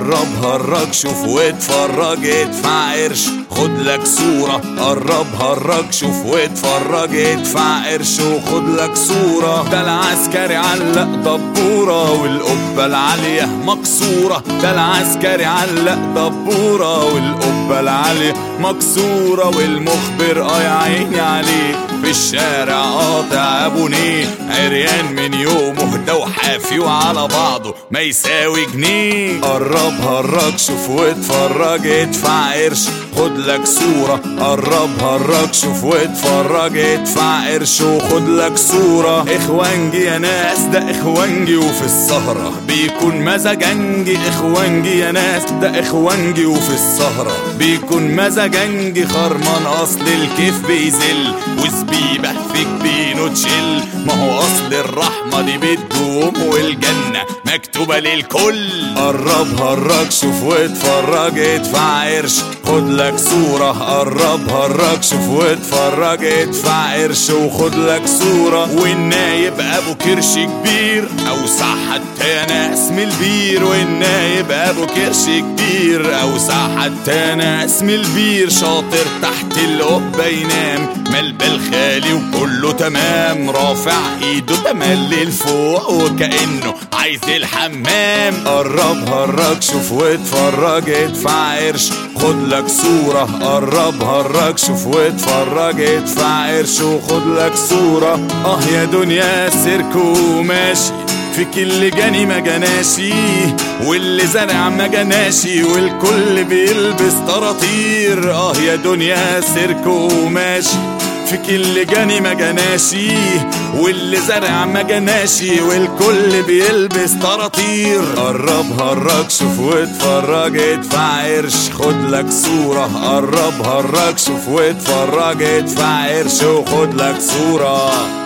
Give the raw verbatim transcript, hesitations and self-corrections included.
قرب هرج شوف واتفرج ادفع قرش خد لك صورة. قرب هرج شوف واتفرج ادفع قرش وخد لك صورة. ده العسكري علق دبورة والقبة العالية مكسورة. ده العسكري علق دبورة والقبة العالية مكسورة. والمخبر اه يا عيني عليه في الشارع قاطع ابونيه عريان من يومه ده وحافي وعلى بعضه ما يساوي جنيه. قرب هرج شوف واتفرج ادفع قرش خد لك صورة. قرب هرج شوف واتفرج ادفع قرش وخد لك صورة. اخوانجي يا ناس ده اخوانجي وفي السهرة بيكون مزاجنجي. اخوانجي يا ناس ده اخوانجي وفي السهرة بيكون مزاجنجي. خرمان اصل الكيف بيزل وزبيبة فيك بينو تشل. ما هو اصل الرحمة دي بتدوم والجنة مكتوبة للكل. قرب هرج شوف واتفرج ادفع قرش خد لك صورة. قرب هرج شوف واتفرج ادفع قرش وخد لك صورة. والنايب ابو كرش كبير اوسع حتى ناس من البير. والنايب ابو كرش كبير اوسع حتى ناس من البير. شاطر تحت القبة ينام ملبل خالي وكله تمام. رافع ايده تملي لفوق وكأنه عايز الحمام. قرب هرج شوف واتفرج ادفع قرش خد لك صورة. قرب هرج شوف واتفرج ادفع قرش وخد لك صورة. اه يا دنيا سيركو ماشي فيك اللي جاني ما جناشي واللي زرع ما جناشي والكل بيلبس طراطير. اه يا دنيا سيركو ماشي فيك اللي جاني ما جناشي واللي زرع ما جناشي والكل بيلبس طراطير. قرب هرج شوف واتفرج ادفع قرش خد لك صورة. قرب هرج شوف واتفرج ادفع قرش وخد لك صورة.